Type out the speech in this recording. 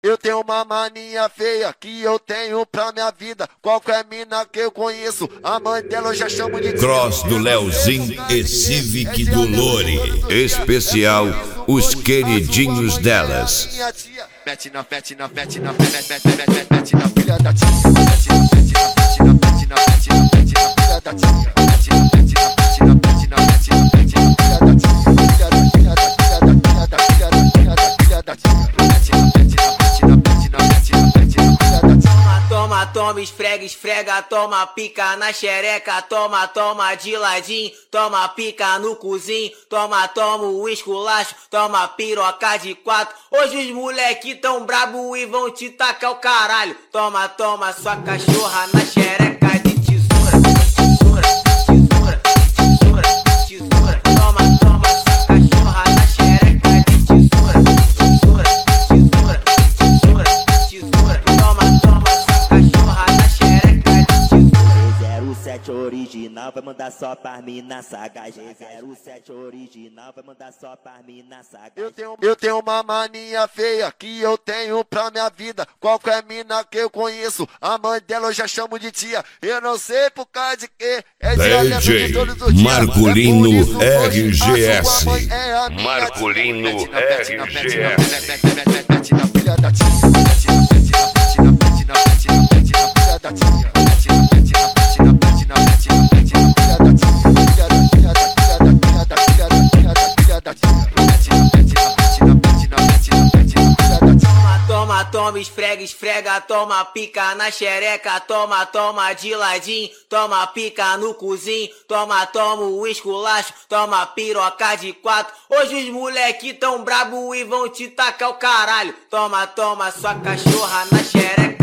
Eu tenho uma mania feia que eu tenho pra minha vida. Qualquer mina que eu conheço, a mãe dela eu já chamo de tia. Cross do Leozinho e Civic do Lore. Especial Os Queridinhos Delas. Mete na filha da tia. Toma, esfrega, esfrega, toma pica na xereca, toma, toma de ladinho, toma pica no cozinho, toma, toma o esculacho, toma piroca de quatro. Hoje os moleque tão brabo e vão te tacar o caralho. Toma, toma sua cachorra na xereca de tesoura, tesoura, tesoura, tesoura, tesoura. Toma, toma sua cachorra na xereca de tesoura, tesoura, tesoura, tesoura, tesoura. Toma, toma sua cachorra na xereca de tesoura. 07 original vai mandar só pra mina sagaz. 07 original vai mandar só pra mina sagaz. Eu tenho uma mania feia que eu tenho pra minha vida. Qualquer mina que eu conheço, a mãe dela eu já chamo de tia. Eu não sei por causa de quê. É DJ de todos os dias. Marculino RGS. A sua mãe é a minha Marculino tia. RGS. Mete na filha da tia. Toma, esfrega, esfrega, toma pica na xereca, toma, toma de ladinho, toma pica no cozinho, toma, toma o esculacho, toma piroca de quatro. Hoje os moleque tão brabo e vão te tacar o caralho. Toma, toma sua cachorra na xereca